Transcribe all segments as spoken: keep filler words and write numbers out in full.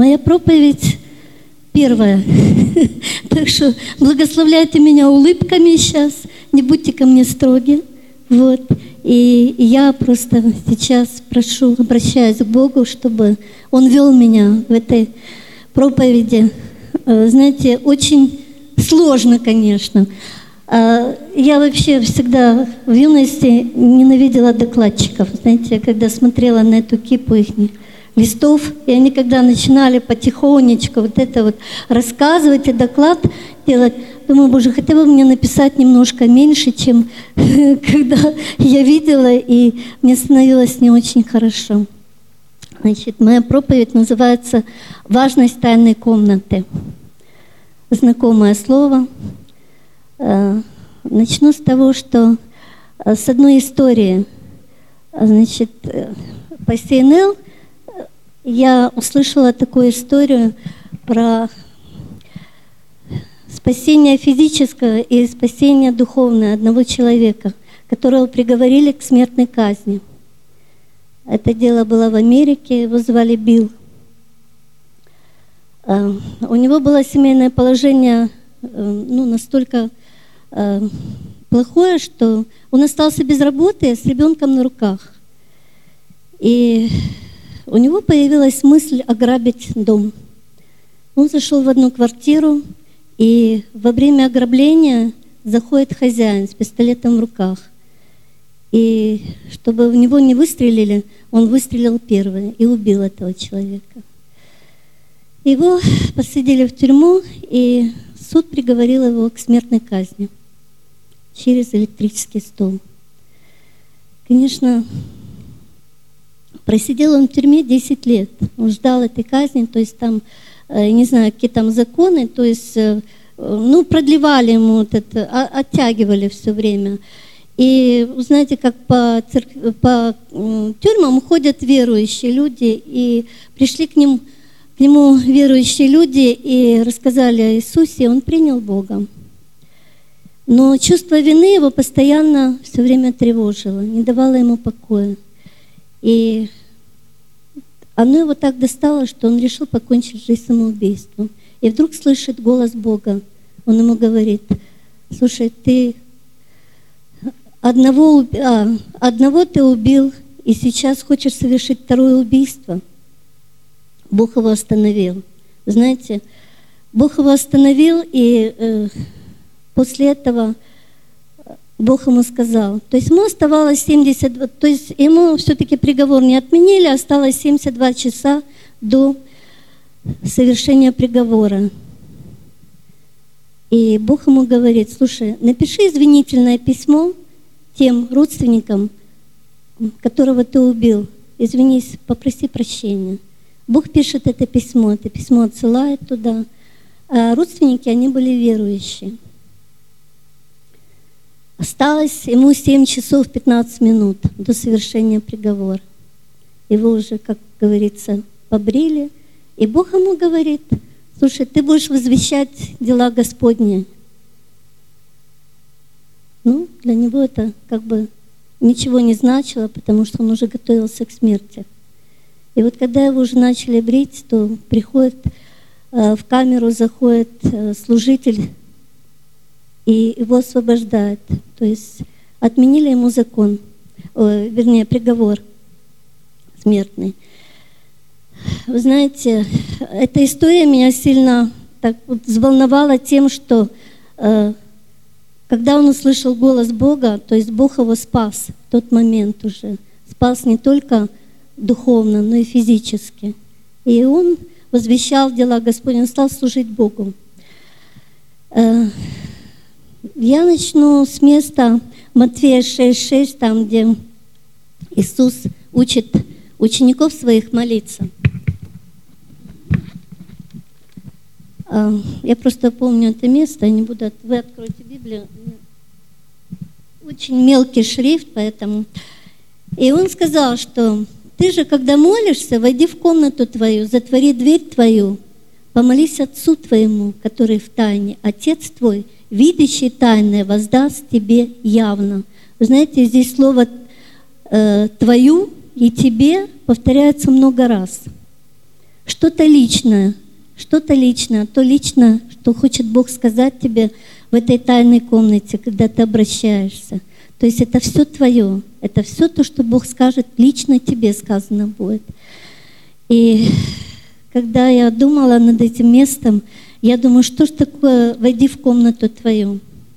Моя проповедь первая. Так что благословляйте меня улыбками сейчас, не будьте ко мне строги. Вот. И я просто сейчас прошу, обращаюсь к Богу, чтобы Он вел меня в этой проповеди. Знаете, очень сложно, конечно. Я вообще всегда в юности ненавидела докладчиков. Знаете, когда смотрела на эту кипу их листов, и они когда начинали потихонечку вот это вот рассказывать и доклад делать, думаю, Боже, хотя бы мне написать немножко меньше, чем когда я видела, и мне становилось не очень хорошо. Значит, моя проповедь называется «Важность тайной комнаты». Знакомое слово. Начну с того, что с одной истории. Значит, по си эн эл я услышала такую историю про спасение физическое и спасение духовное одного человека, которого приговорили к смертной казни. Это дело было в Америке, его звали Билл. У него было семейное положение ну, настолько плохое, что он остался без работы с ребенком на руках. И у него появилась мысль ограбить дом. Он зашел в одну квартиру, и во время ограбления заходит хозяин с пистолетом в руках. И чтобы в него не выстрелили, он выстрелил первый и убил этого человека. Его посадили в тюрьму, и суд приговорил его к смертной казни через электрический стул. Конечно, просидел он в тюрьме десять лет. Он ждал этой казни, то есть там, не знаю, какие там законы, то есть, ну, продлевали ему вот это, оттягивали все время. И знаете, как по, церк... по тюрьмам ходят верующие люди, и пришли к ним, к нему верующие люди и рассказали о Иисусе, и он принял Бога. Но чувство вины его постоянно все время тревожило, не давало ему покоя. И оно его так достало, что он решил покончить жизнь самоубийством. И вдруг слышит голос Бога. Он ему говорит: слушай, ты одного, а, одного ты убил, и сейчас хочешь совершить второе убийство. Бог его остановил. Знаете, Бог его остановил, и э, после этого Бог ему сказал, то есть ему оставалось семьдесят два, то есть ему все-таки приговор не отменили, осталось семьдесят два часа до совершения приговора. И Бог ему говорит: слушай, напиши извинительное письмо тем родственникам, которого ты убил. Извинись, попроси прощения. Бог пишет это письмо, это письмо отсылает туда. А родственники, они были верующие. Осталось ему семь часов пятнадцать минут до совершения приговора. Его уже, как говорится, побрили. И Бог ему говорит: слушай, ты будешь возвещать дела Господни. Ну, для него это как бы ничего не значило, потому что он уже готовился к смерти. И вот когда его уже начали брить, то приходит э, в камеру, заходит э, служитель и его освобождает. То есть отменили ему закон, э, вернее, приговор смертный. Вы знаете, эта история меня сильно так вот взволновала тем, что э, когда он услышал голос Бога, то есть Бог его спас в тот момент уже. Спас не только духовно, но и физически. И он возвещал дела Господни, он стал служить Богу. Э, я начну с места Матфея шесть шесть, там, где Иисус учит учеников своих молиться. Я просто помню это место, я не буду, вы откроете Библию, очень мелкий шрифт, поэтому. И он сказал, что ты же, когда молишься, войди в комнату твою, затвори дверь твою, помолись Отцу твоему, который в тайне. Отец твой, видящий тайное, воздаст тебе явно. Вы знаете, здесь слово э, «твою» и «тебе» повторяется много раз. что-то личное, что-то личное, то личное, что хочет Бог сказать тебе в этой тайной комнате, когда ты обращаешься. То есть это все твое, это все то, что Бог скажет, лично тебе сказано будет. И когда я думала над этим местом, я думаю, что ж такое «войди в комнату твою».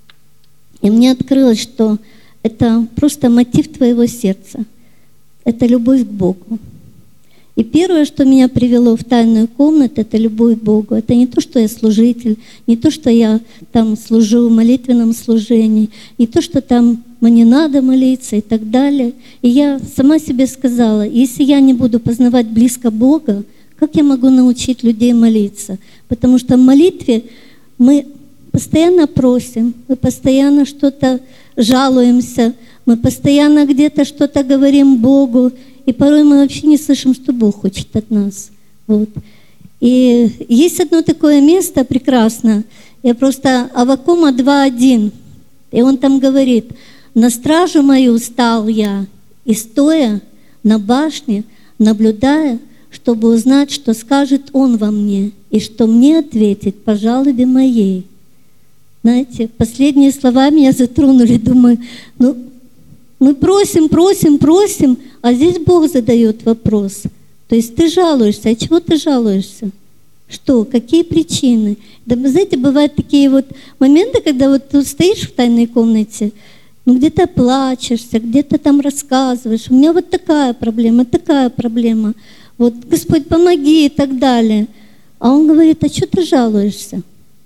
И мне открылось, что это просто мотив твоего сердца, это любовь к Богу. И первое, что меня привело в тайную комнату, это любовь к Богу. Это не то, что я служитель, не то, что я там служу в молитвенном служении, не то, что там мне надо молиться и так далее. И я сама себе сказала, если я не буду познавать близко Бога, как я могу научить людей молиться? Потому что в молитве мы постоянно просим, мы постоянно что-то жалуемся, мы постоянно где-то что-то говорим Богу, и порой мы вообще не слышим, что Бог хочет от нас. Вот. И есть одно такое место прекрасное, я просто Аввакума два один, и он там говорит: «На стражу мою стал я, и стоя на башне, наблюдая, чтобы узнать, что скажет Он во мне, и что мне ответит по жалобе моей». Знаете, последние слова меня затронули, думаю, ну, мы просим, просим, просим, а здесь Бог задает вопрос. То есть ты жалуешься, а чего ты жалуешься? Что? Какие причины? Да, вы знаете, бывают такие вот моменты, когда вот ты стоишь в тайной комнате, ну где-то плачешься, где-то там рассказываешь. У меня вот такая проблема, такая проблема. Вот, Господь, помоги и так далее. А Он говорит, а что ты жалуешься?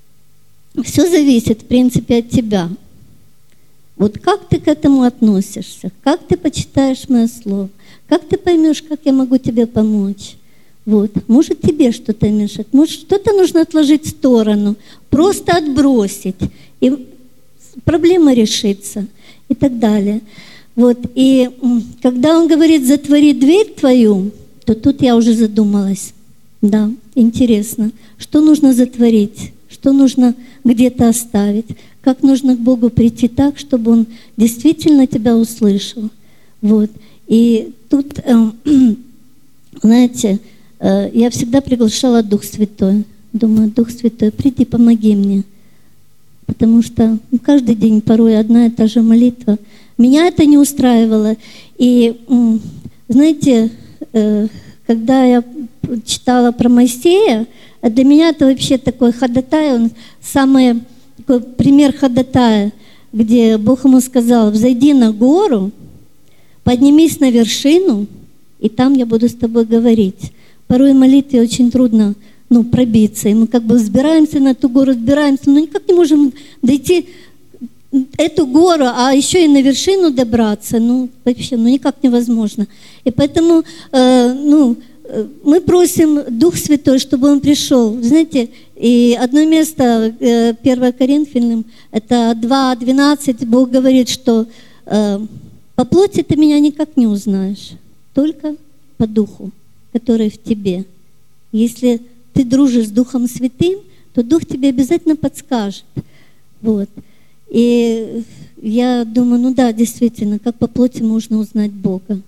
Все зависит, в принципе, от тебя. Вот как ты к этому относишься? Как ты почитаешь мое слово? Как ты поймешь, как я могу тебе помочь? Вот. Может, тебе что-то мешает, может, что-то нужно отложить в сторону, просто отбросить, и проблема решится, и так далее. Вот. И когда Он говорит, затвори дверь твою, то тут я уже задумалась. Да, интересно, что нужно затворить, что нужно где-то оставить, как нужно к Богу прийти так, чтобы Он действительно тебя услышал. Вот. И тут, э, знаете, э, я всегда приглашала Дух Святой. Думаю, Дух Святой, приди, помоги мне. Потому что ну, каждый день порой одна и та же молитва. Меня это не устраивало. И, э, знаете, э, когда я читала про Моисея, для меня это вообще такой ходатай, он самый такой пример ходатая, где Бог ему сказал: взойди на гору, поднимись на вершину, и там я буду с тобой говорить. Порой в молитве очень трудно ну, пробиться, и мы как бы взбираемся на эту гору, взбираемся, но никак не можем дойти эту гору, а еще и на вершину добраться, ну вообще, ну никак невозможно. И поэтому, э, ну, мы просим Дух Святой, чтобы Он пришел. Знаете, и одно место, первое Коринфянам, это два двенадцать, Бог говорит, что э, по плоти ты меня никак не узнаешь, только по Духу, который в тебе. Если ты дружишь с Духом Святым, то Дух тебе обязательно подскажет. Вот. И я думаю, ну да, действительно, как по плоти можно узнать Бога?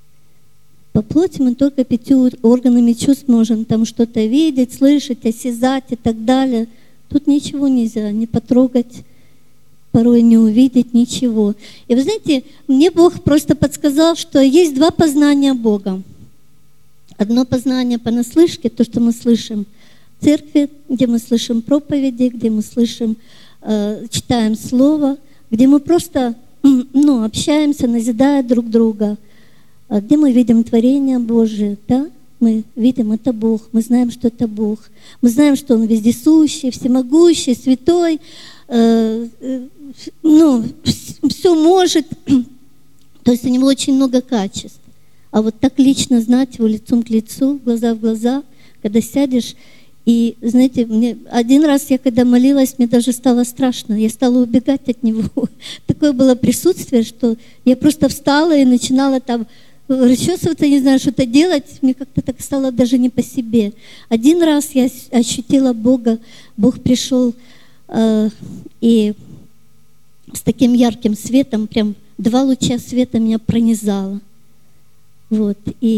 По плоти мы только пятью органами чувств можем там что-то видеть, слышать, осязать и так далее. Тут ничего нельзя, не потрогать, порой не увидеть, ничего. И вы знаете, мне Бог просто подсказал, что есть два познания Бога. Одно познание понаслышке, то, что мы слышим в церкви, где мы слышим проповеди, где мы слышим, э, читаем Слово, где мы просто ну, общаемся, назидая друг друга, где мы видим творение Божие, да? Мы видим, это Бог, мы знаем, что это Бог. Мы знаем, что Он вездесущий, всемогущий, святой, э, э, ну, все может. То есть у Него очень много качеств. А вот так лично знать Его лицом к лицу, глаза в глаза, когда сядешь. И, знаете, мне один раз я когда молилась, мне даже стало страшно. Я стала убегать от Него. Такое было присутствие, что я просто встала и начинала там расчесываться, не знаю, что-то делать, мне как-то так стало даже не по себе. Один раз я ощутила Бога, Бог пришел э, и с таким ярким светом, прям два луча света меня пронизало. Вот. И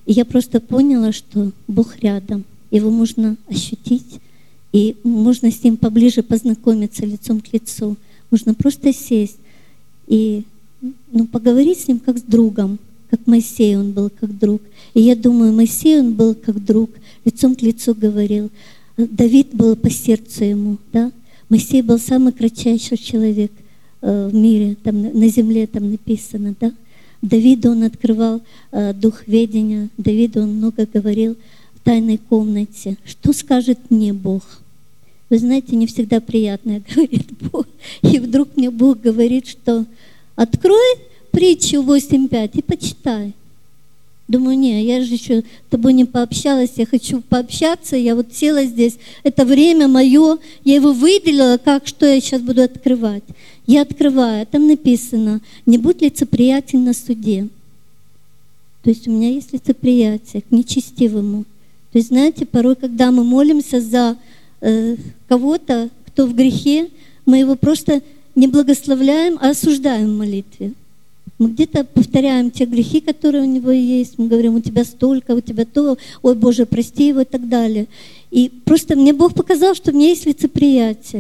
И я просто поняла, что Бог рядом, Его можно ощутить, и можно с Ним поближе познакомиться лицом к лицу. Можно просто сесть и ну, поговорить с Ним как с другом, как Моисей он был как друг. И я думаю, Моисей он был как друг, лицом к лицу говорил. Давид был по сердцу ему, да? Моисей был самый кратчайший человек э, в мире, там на земле там написано, да? Давиду он открывал э, дух ведения, Давиду он много говорил в тайной комнате. Что скажет мне Бог? Вы знаете, не всегда приятное говорит Бог. И вдруг мне Бог говорит, что открой притчу восемь пять и почитай. Думаю, не, я же еще с тобой не пообщалась, я хочу пообщаться, я вот села здесь, это время мое, я его выделила, как, что я сейчас буду открывать. Я открываю, там написано, не будь лицеприятен на суде. То есть у меня есть лицеприятие к нечестивому. То есть, знаете, порой, когда мы молимся за э, кого-то, кто в грехе, мы его просто не благословляем, а осуждаем в молитве. Мы где-то повторяем те грехи, которые у него есть. Мы говорим, у тебя столько, у тебя то, ой, Боже, прости его и так далее. И просто мне Бог показал, что у меня есть лицеприятие.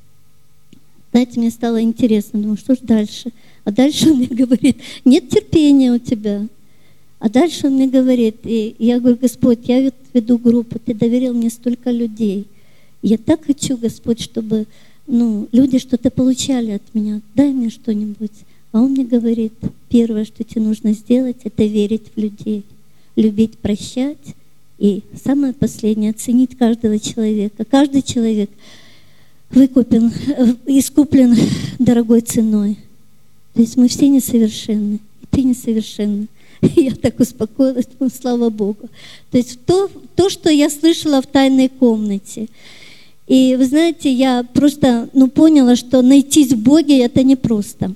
Знаете, мне стало интересно, думаю, что ж дальше? А дальше он мне говорит, нет терпения у тебя. А дальше он мне говорит, и я говорю, Господь, я веду группу, Ты доверил мне столько людей. Я так хочу, Господь, чтобы ну, люди что-то получали от меня. Дай мне что-нибудь. А он мне говорит, первое, что тебе нужно сделать, это верить в людей, любить, прощать. И самое последнее, оценить каждого человека. Каждый человек выкуплен, искуплен дорогой ценой. То есть мы все несовершенны, и ты несовершенна. И я так успокоилась, думаю, слава Богу. То есть то, то, что я слышала в тайной комнате. И вы знаете, я просто ну, поняла, что найтись в Боге это непросто.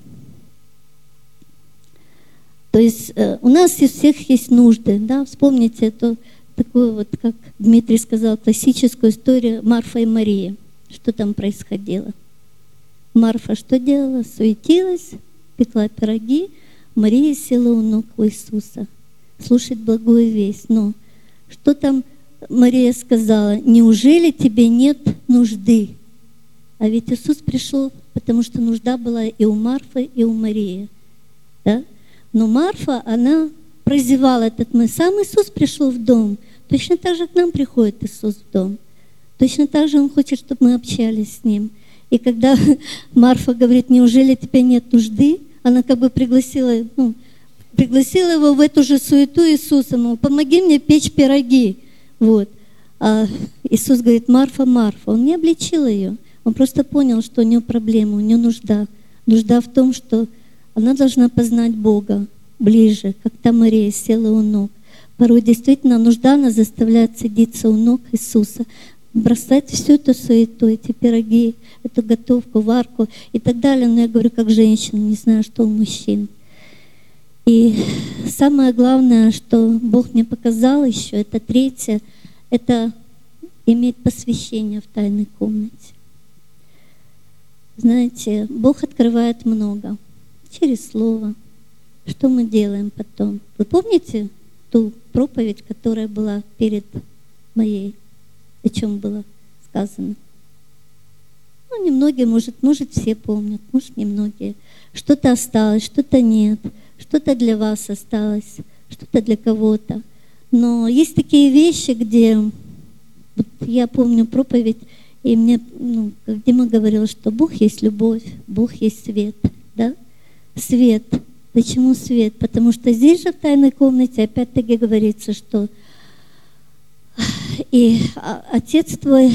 То есть э, у нас у всех есть нужды, да, вспомните эту такую вот, как Дмитрий сказал, классическую историю Марфа и Мария. Что там происходило? Марфа что делала? Суетилась, пекла пироги, Мария села у ног у Иисуса, слушать благую весть. Но что там Мария сказала? Неужели тебе нет нужды? А ведь Иисус пришел, потому что нужда была и у Марфы, и у Марии, да? Но Марфа, она прозевала этот мы. Сам Иисус пришел в дом. Точно так же к нам приходит Иисус в дом. Точно так же Он хочет, чтобы мы общались с Ним. И когда Марфа говорит, неужели тебе нет нужды, она как бы пригласила, ну, пригласила его в эту же суету Иисуса, мол, помоги мне печь пироги. Вот. А Иисус говорит, Марфа, Марфа. Он не обличил ее. Он просто понял, что у нее проблема, у нее нужда. Нужда в том, что она должна познать Бога ближе, как та Мария села у ног. Порой действительно нужда нас заставляет садиться у ног Иисуса, бросать всю эту суету, эти пироги, эту готовку, варку и так далее. Но я говорю как женщина, не знаю, что у мужчин. И самое главное, что Бог мне показал еще, это третье, это иметь посвящение в тайной комнате. Знаете, Бог открывает много через Слово. Что мы делаем потом? Вы помните ту проповедь, которая была перед моей? О чем было сказано? Ну, немногие, может, может, все помнят, может, немногие. Что-то осталось, что-то нет, что-то для вас осталось, что-то для кого-то. Но есть такие вещи, где, вот я помню проповедь, и мне, ну, как Дима говорил, что Бог есть любовь, Бог есть свет, да? Свет. Почему свет? Потому что здесь же в тайной комнате опять-таки говорится, что и Отец твой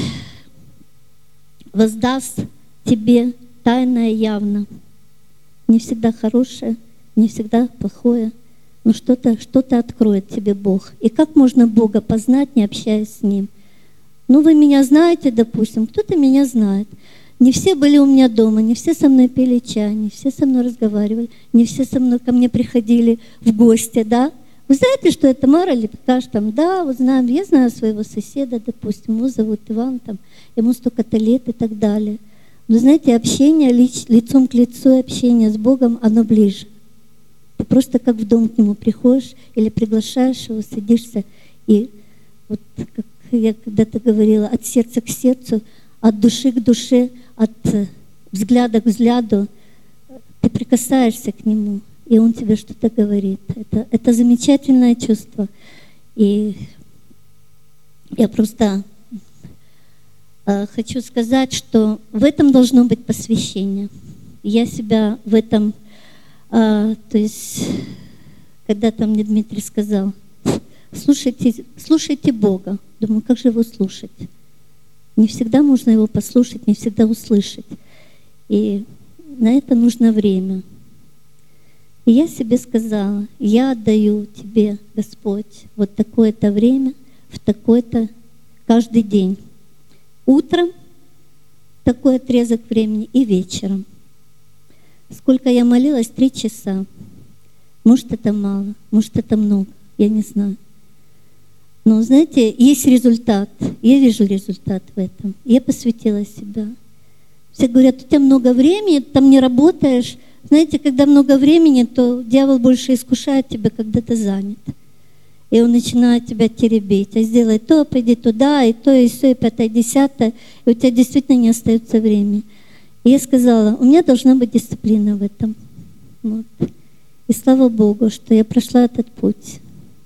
воздаст тебе тайное явно. Не всегда хорошее, не всегда плохое, но что-то что-то откроет тебе Бог. И как можно Бога познать, не общаясь с Ним? Ну, вы меня знаете, допустим, кто-то меня знает. Не все были у меня дома, не все со мной пили чай, не все со мной разговаривали, не все со мной ко мне приходили в гости, да? Вы знаете, что это Тамара Лепкаш, там, да, вот знаем, я знаю своего соседа, допустим, его зовут Иван, там, ему столько-то лет и так далее. Но знаете, общение лиц, лицом к лицу, общение с Богом, оно ближе. Ты просто как в дом к нему приходишь или приглашаешь его, садишься, и вот как я когда-то говорила, от сердца к сердцу, от души к душе, от взгляда к взгляду, ты прикасаешься к нему, и он тебе что-то говорит. Это, это замечательное чувство. И я просто э, хочу сказать, что в этом должно быть посвящение. Я себя в этом, э, то есть, когда-то мне Дмитрий сказал, слушайте, слушайте Бога. Думаю, как же его слушать? Не всегда можно его послушать, не всегда услышать. И на это нужно время. И я себе сказала, я отдаю тебе, Господь, вот такое-то время, в такой-то каждый день. Утром такой отрезок времени и вечером. Сколько я молилась? Три часа. Может, это мало, может, это много, я не знаю. Но, знаете, есть результат. Я вижу результат в этом. Я посвятила себя. Все говорят, у тебя много времени, ты там не работаешь. Знаете, когда много времени, то дьявол больше искушает тебя, когда ты занят. И он начинает тебя теребить. А сделай то, пойди туда, и то, и все, и пятое, и десятое. И у тебя действительно не остается времени. И я сказала, у меня должна быть дисциплина в этом. Вот. И слава Богу, что я прошла этот путь.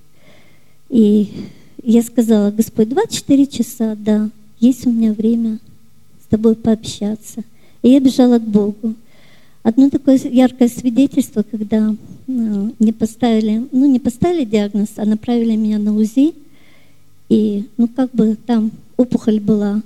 И я сказала, Господь, двадцать четыре часа, да, есть у меня время с тобой пообщаться. И я бежала к Богу. Одно такое яркое свидетельство, когда ну, не поставили, ну не поставили диагноз, а направили меня на УЗИ. И ну как бы там опухоль была.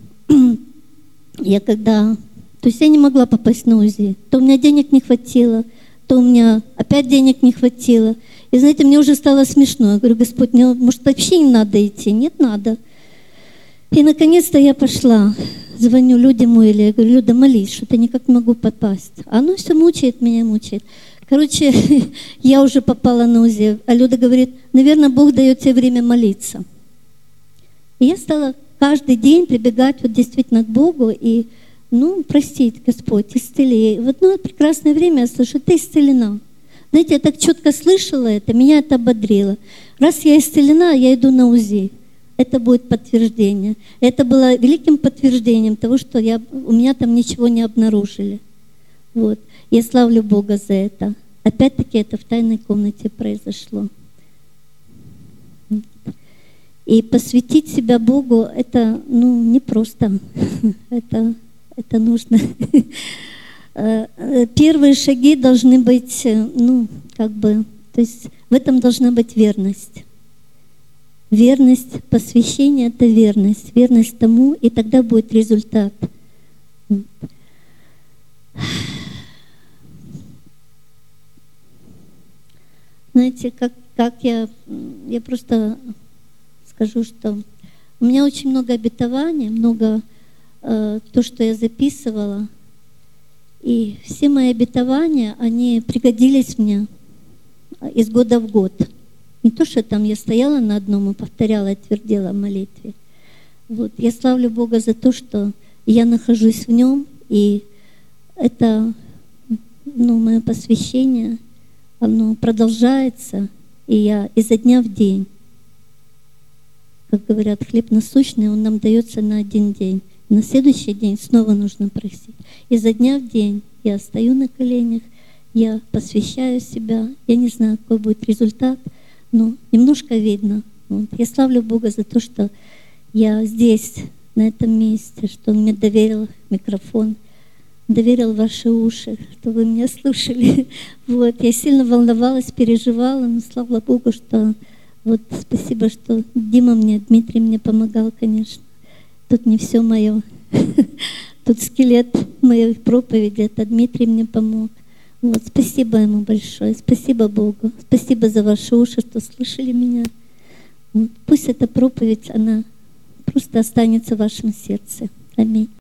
Я когда, то есть я не могла попасть на УЗИ. То у меня денег не хватило, то у меня опять денег не хватило. И знаете, мне уже стало смешно. Я говорю, Господь, мне, может, вообще не надо идти? Нет, надо. И наконец-то я пошла. Звоню Люде Муэле, я говорю, Люда, молись, что-то никак не могу попасть. А оно все мучает меня, мучает. Короче, я уже попала на УЗИ. А Люда говорит, наверное, Бог дает тебе время молиться. И я стала каждый день прибегать вот действительно к Богу и, ну, простить, Господь, исцели. И в одно прекрасное время я слышу, ты исцелена. Знаете, я так четко слышала это, меня это ободрило. Раз я исцелена, я иду на УЗИ. Это будет подтверждение. Это было великим подтверждением того, что я, у меня там ничего не обнаружили. Вот. Я славлю Бога за это. Опять-таки это в тайной комнате произошло. И посвятить себя Богу, это ну, непросто. это, это нужно. Первые шаги должны быть, ну, как бы, то есть в этом должна быть верность. Верность, посвящение — это верность. Верность тому, и тогда будет результат. Знаете, как, как я, я просто скажу, что у меня очень много обетований, много э, то, что я записывала. И все мои обетования, они пригодились мне из года в год. Не то, что там я стояла на одном и повторяла, и твердела в молитве. Вот. Я славлю Бога за то, что я нахожусь в Нем, и это ну, мое посвящение, оно продолжается, и я изо дня в день, как говорят, хлеб насущный, он нам дается на один день. На следующий день снова нужно просить. Изо дня в день я стою на коленях, я посвящаю себя, я не знаю, какой будет результат, но немножко видно. Вот. Я славлю Бога за то, что я здесь, на этом месте, что Он мне доверил микрофон, доверил ваши уши, что вы меня слушали. Вот. Я сильно волновалась, переживала, но слава Богу, что вот спасибо, что Дима мне, Дмитрий мне помогал, конечно. Тут не все мое. Тут скелет моей проповеди, это Дмитрий мне помог. Вот, спасибо ему большое, спасибо Богу, спасибо за ваши уши, что слышали меня. Вот, пусть эта проповедь, она просто останется в вашем сердце. Аминь.